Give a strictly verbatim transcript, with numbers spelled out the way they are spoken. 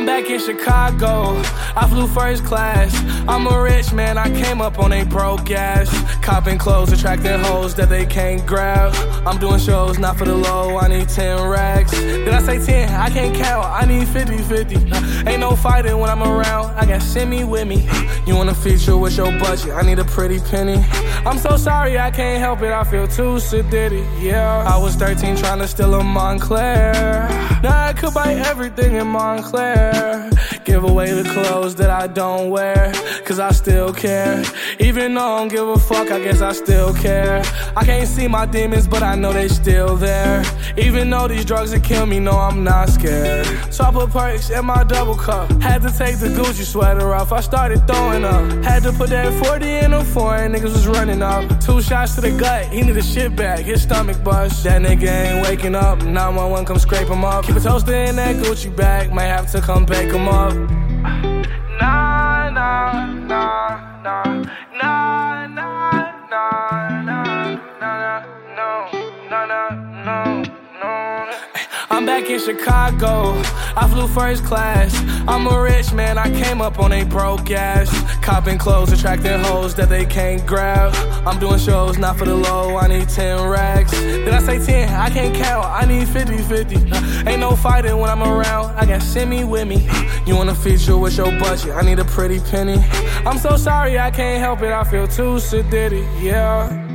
I'm back in Chicago, I flew first class. I'm a rich man, I came up on a broke ass. Copping clothes, attracting hoes that they can't grab. I'm doing shows, not for the low, I need ten racks. Did I say ten? I can't count, I need fifty fifty. Ain't no fighting when I'm around, I got Simi with me. You want a feature with your budget, I need a pretty penny. I'm so sorry, I can't help it, I feel too sedity, yeah. I was thirteen trying to steal a Montclair. Now I could buy everything in Montclair. Give away the clothes that I don't wear, cause I still care. Even though I don't give a fuck, I guess I still care. I can't see my demons, but I know they still there. Even though these drugs will kill me, no, I'm not scared. So I put perks in my double cup. Had to take the Gucci sweater off, I started throwing up. Had to put that forty in a foreign, niggas was running up. Two shots to the gut, he need a shit bag, his stomach bust. That nigga ain't waking up, nine one one come scrape him up. Keep a toaster in that Gucci bag, might have to come bake him up. Nah, nah, nah, nah, nah, nah, nah, nah, nah, no, no, no, no, no. I'm back in Chicago, I flew first class. I'm a rich man, I came up on a broke ass. Copping clothes, attracting hoes that they can't grab. I'm doing shows, not for the low, I need ten racks. Did I say ten? I can't count, I need fifty fifty. Ain't no fighting when I'm around, I got Simi with me. You want a feature with your budget, I need a pretty penny. I'm so sorry, I can't help it, I feel too sedity, yeah.